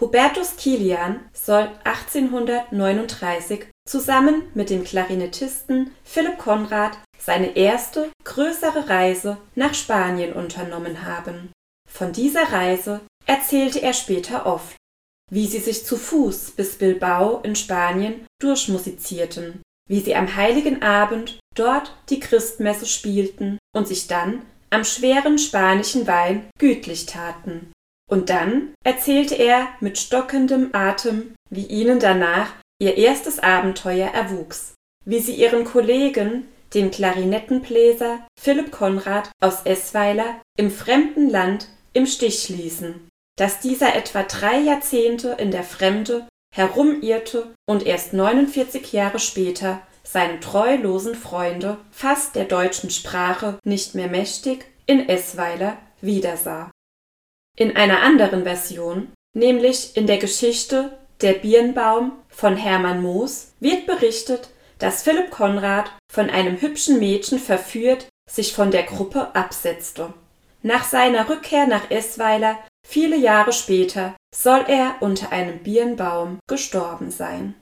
Hubertus Kilian soll 1839 zusammen mit dem Klarinettisten Philipp Conrad seine erste, größere Reise nach Spanien unternommen haben. Von dieser Reise erzählte er später oft, wie sie sich zu Fuß bis Bilbao in Spanien durchmusizierten, wie sie am Heiligen Abend dort die Christmesse spielten und sich dann am schweren spanischen Wein gütlich taten. Und dann erzählte er mit stockendem Atem, wie ihnen danach ihr erstes Abenteuer erwuchs, wie sie ihren Kollegen, den Klarinettenbläser Philipp Conrad aus Eßweiler, im fremden Land im Stich ließen, dass dieser etwa 3 Jahrzehnte in der Fremde herumirrte und erst 49 Jahre später seine treulosen Freunde, fast der deutschen Sprache nicht mehr mächtig, in Eßweiler wiedersah. In einer anderen Version, nämlich in der Geschichte Der Birnbaum von Hermann Moos, wird berichtet, dass Philipp Conrad von einem hübschen Mädchen verführt sich von der Gruppe absetzte. Nach seiner Rückkehr nach Eßweiler, viele Jahre später, soll er unter einem Birnbaum gestorben sein.